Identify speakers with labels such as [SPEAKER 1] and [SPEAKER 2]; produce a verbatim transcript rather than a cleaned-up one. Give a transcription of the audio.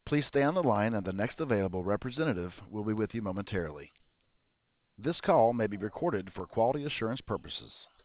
[SPEAKER 1] Please stay on the line, and the next available representative will be with you momentarily. This call may be recorded for quality assurance purposes.